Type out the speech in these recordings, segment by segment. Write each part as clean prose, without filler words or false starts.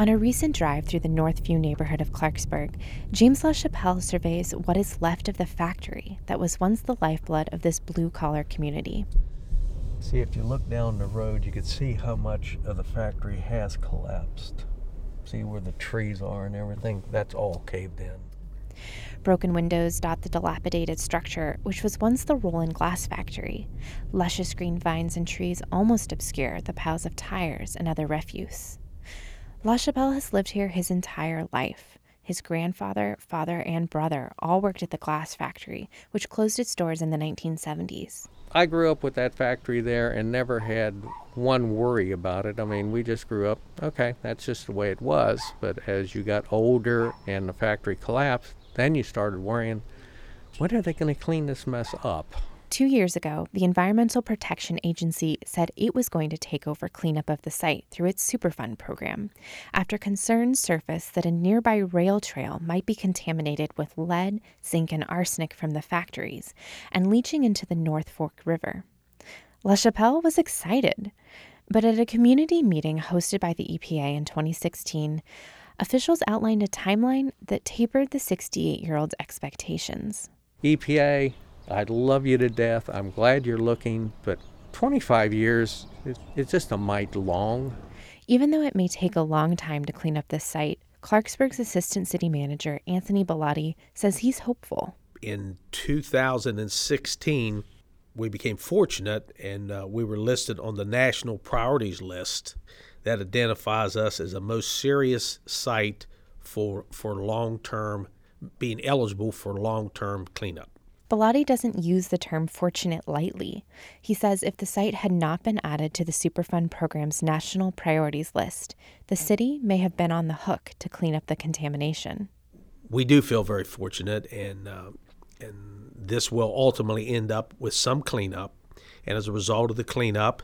On a recent drive through the Northview neighborhood of Clarksburg, James LaChapelle surveys what is left of the factory that was once the lifeblood of this blue-collar community. See, if you look down the road, you can see how much of the factory has collapsed. See where the trees are and everything? That's all caved in. Broken windows dot the dilapidated structure, which was once the roll-in glass factory. Luscious green vines and trees almost obscure the piles of tires and other refuse. LaChapelle has lived here his entire life. His grandfather, father, and brother all worked at the glass factory, which closed its doors in the 1970s. I grew up with that factory there and never had one worry about it. I mean, we just grew up, okay, that's just the way it was. But as you got older and the factory collapsed, then you started worrying, when are they going to clean this mess up? 2 years ago, the Environmental Protection Agency said it was going to take over cleanup of the site through its Superfund program, after concerns surfaced that a nearby rail trail might be contaminated with lead, zinc, and arsenic from the factories and leaching into the North Fork River. LaChapelle was excited, but at a community meeting hosted by the EPA in 2016, officials outlined a timeline that tapered the 68-year-old's expectations. EPA, I love you to death. I'm glad you're looking, but 25 years, it's just a mite long. Even though it may take a long time to clean up this site, Clarksburg's Assistant City Manager, Anthony Bellotti, says he's hopeful. In 2016, we became fortunate and we were listed on the National Priorities List that identifies us as a most serious site for long-term, being eligible for long-term cleanup. Bellotti doesn't use the term fortunate lightly. He says if the site had not been added to the Superfund program's national priorities list, the city may have been on the hook to clean up the contamination. We do feel very fortunate, and this will ultimately end up with some cleanup. And as a result of the cleanup,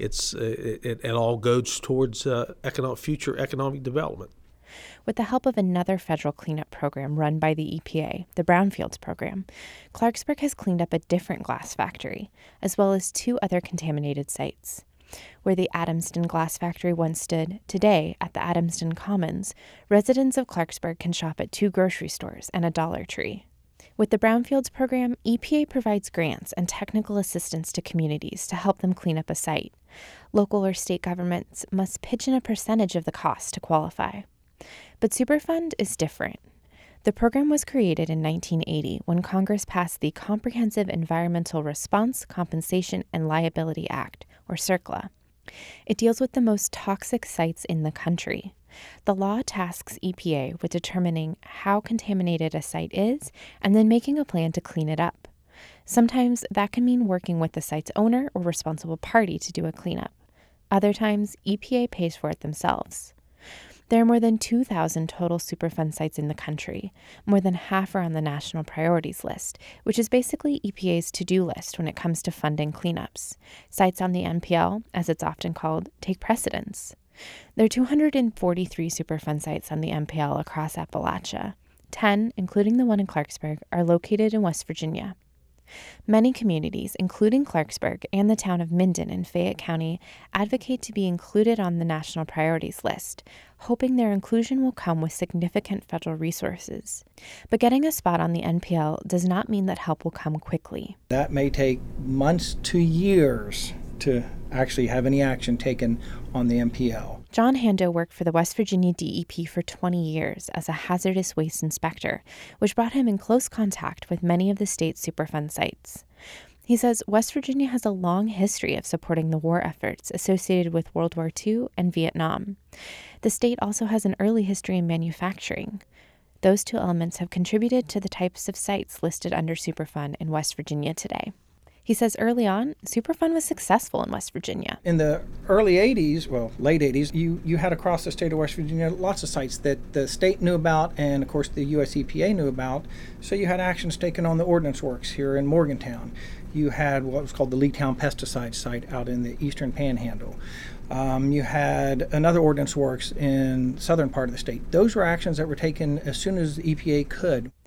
it all goes towards future economic development. With the help of another federal cleanup program run by the EPA, the Brownfields program, Clarksburg has cleaned up a different glass factory, as well as 2 other contaminated sites. Where the Adamston glass factory once stood, today, at the Adamston Commons, residents of Clarksburg can shop at 2 grocery stores and a Dollar Tree. With the Brownfields program, EPA provides grants and technical assistance to communities to help them clean up a site. Local or state governments must pitch in a percentage of the cost to qualify. But Superfund is different. The program was created in 1980 when Congress passed the Comprehensive Environmental Response, Compensation, and Liability Act, or CERCLA. It deals with the most toxic sites in the country. The law tasks EPA with determining how contaminated a site is and then making a plan to clean it up. Sometimes that can mean working with the site's owner or responsible party to do a cleanup. Other times, EPA pays for it themselves. There are more than 2,000 total Superfund sites in the country. More than half are on the National Priorities List, which is basically EPA's to-do list when it comes to funding cleanups. Sites on the NPL, as it's often called, take precedence. There are 243 Superfund sites on the NPL across Appalachia. 10, including the one in Clarksburg, are located in West Virginia. Many communities, including Clarksburg and the town of Minden in Fayette County, advocate to be included on the National Priorities List, hoping their inclusion will come with significant federal resources. But getting a spot on the NPL does not mean that help will come quickly. That may take months to years to actually have any action taken on the NPL. John Hando worked for the West Virginia DEP for 20 years as a hazardous waste inspector, which brought him in close contact with many of the state's Superfund sites. He says West Virginia has a long history of supporting the war efforts associated with World War II and Vietnam. The state also has an early history in manufacturing. Those 2 elements have contributed to the types of sites listed under Superfund in West Virginia today. He says early on, Superfund was successful in West Virginia. In the early 80s, late 80s, you had across the state of West Virginia lots of sites that the state knew about and, of course, the U.S. EPA knew about. So you had actions taken on the Ordnance Works here in Morgantown. You had what was called the Leetown pesticide site out in the eastern panhandle. You had another Ordnance Works in southern part of the state. Those were actions that were taken as soon as the EPA could.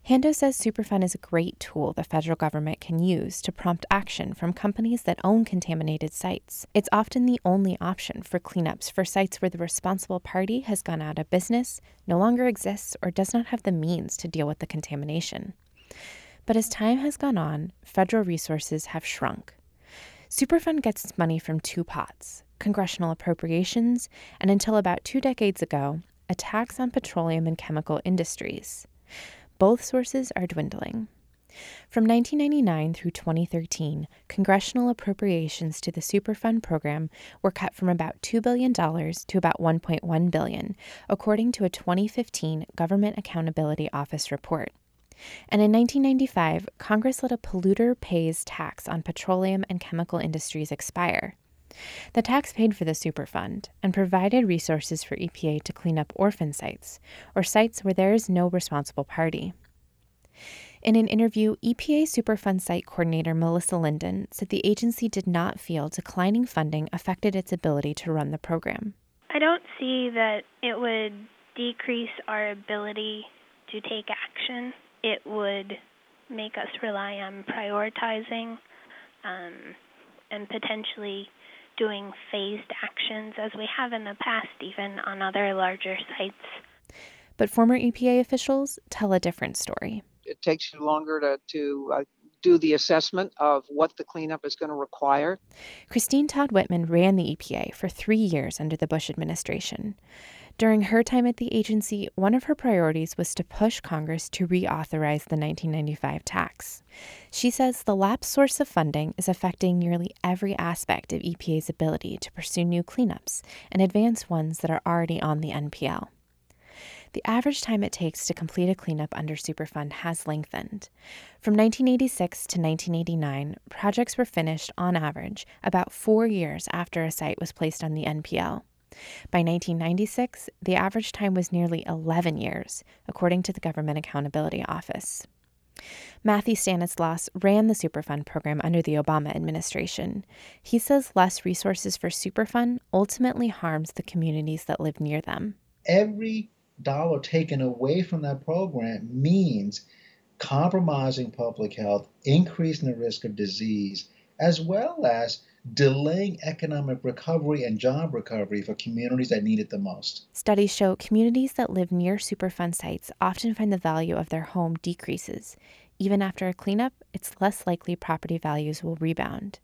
Hando says Superfund is a great tool the federal government can use to prompt action from companies that own contaminated sites. It's often the only option for cleanups for sites where the responsible party has gone out of business, no longer exists, or does not have the means to deal with the contamination. But as time has gone on, federal resources have shrunk. Superfund gets its money from two pots: congressional appropriations, and until about 2 decades ago, a tax on petroleum and chemical industries. Both sources are dwindling. From 1999 through 2013, congressional appropriations to the Superfund program were cut from about $2 billion to about $1.1 billion, according to a 2015 Government Accountability Office report. And in 1995, Congress let a polluter pays tax on petroleum and chemical industries expire. The tax paid for the Superfund and provided resources for EPA to clean up orphan sites, or sites where there is no responsible party. In an interview, EPA Superfund site coordinator Melissa Linden said the agency did not feel declining funding affected its ability to run the program. I don't see that it would decrease our ability to take action. It would make us rely on prioritizing and potentially doing phased actions as we have in the past, even on other larger sites. But former EPA officials tell a different story. It takes you longer to do the assessment of what the cleanup is going to require. Christine Todd Whitman ran the EPA for 3 years under the Bush administration. During her time at the agency, one of her priorities was to push Congress to reauthorize the 1995 tax. She says the lapsed source of funding is affecting nearly every aspect of EPA's ability to pursue new cleanups and advance ones that are already on the NPL. The average time it takes to complete a cleanup under Superfund has lengthened. From 1986 to 1989, projects were finished, on average, about 4 years after a site was placed on the NPL. By 1996, the average time was nearly 11 years, according to the Government Accountability Office. Matthew Stanislaus ran the Superfund program under the Obama administration. He says less resources for Superfund ultimately harms the communities that live near them. Every dollar taken away from that program means compromising public health, increasing the risk of disease, as well as delaying economic recovery and job recovery for communities that need it the most. Studies show communities that live near Superfund sites often find the value of their home decreases. Even after a cleanup, it's less likely property values will rebound.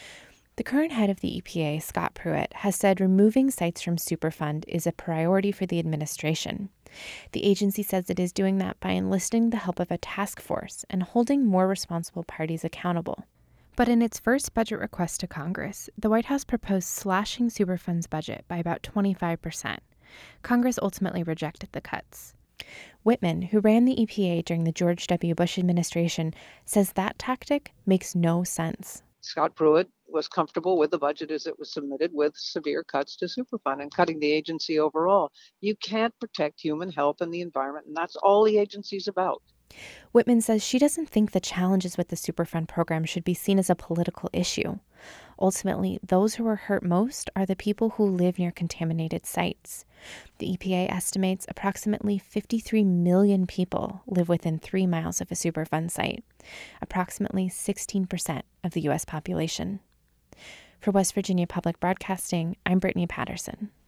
The current head of the EPA, Scott Pruitt, has said removing sites from Superfund is a priority for the administration. The agency says it is doing that by enlisting the help of a task force and holding more responsible parties accountable. But in its first budget request to Congress, the White House proposed slashing Superfund's budget by about 25%. Congress ultimately rejected the cuts. Whitman, who ran the EPA during the George W. Bush administration, says that tactic makes no sense. Scott Pruitt was comfortable with the budget as it was submitted, with severe cuts to Superfund and cutting the agency overall. You can't protect human health and the environment, and that's all the agency's about. Whitman says she doesn't think the challenges with the Superfund program should be seen as a political issue. Ultimately, those who are hurt most are the people who live near contaminated sites. The EPA estimates approximately 53 million people live within 3 miles of a Superfund site, approximately 16% of the U.S. population. For West Virginia Public Broadcasting, I'm Brittany Patterson.